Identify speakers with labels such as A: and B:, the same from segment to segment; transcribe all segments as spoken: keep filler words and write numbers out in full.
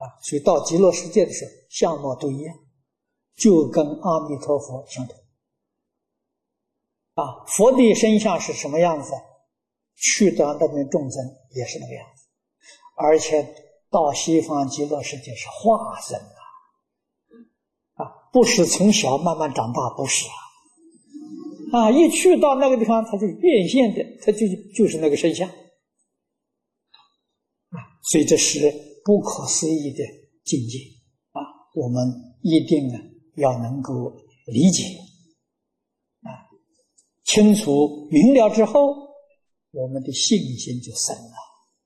A: 啊，所以到极乐世界的时候，相貌都一样，就跟阿弥陀佛相同。啊，佛的身相是什么样子？去到那边众生也是那个样子，而且到西方极乐世界是化身啊，啊，不是从小慢慢长大，不是啊，啊，一去到那个地方，它就变现的，它就就是那个身相，啊，所以这是不可思议的境界啊，我们一定呢要能够理解。清楚明了之后，我们的信心就深了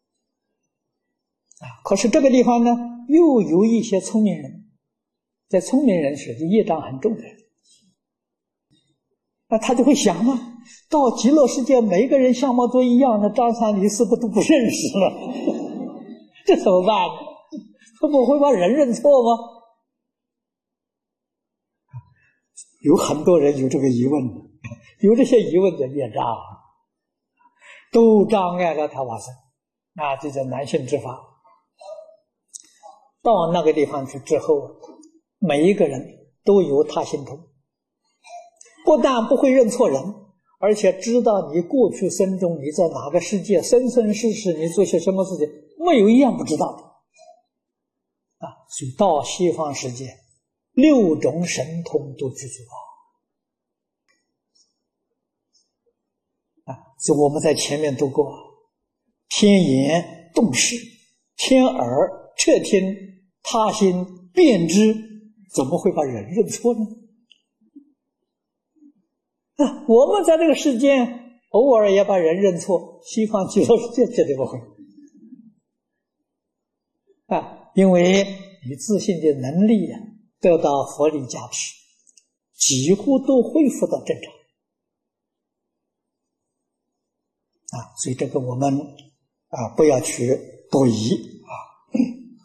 A: 啊。可是这个地方呢，又有一些聪明人，在聪明人是业障很重的人，那他就会想嘛，到极乐世界每一个人相貌都一样，那张三李四不都不认识了？这怎么办呢？他不会把人认错吗？有很多人有这个疑问的。有这些疑问的业障，都障碍了他往生，啊，这叫难信之法。到那个地方去之后，每一个人都有他心通，不但不会认错人，而且知道你过去生中你在哪个世界，生生世世你做些什么事情，没有一样不知道的。啊，所以到西方世界，六种神通都具足了。所以我们在前面读过，天眼洞视，天耳彻听，他心辨知，怎么会把人认错呢？啊，我们在这个世间偶尔也把人认错，西方极乐世界绝对不会啊，因为你自信的能力啊得到佛力加持，几乎都恢复到正常。啊，所以这个我们啊不要去多疑。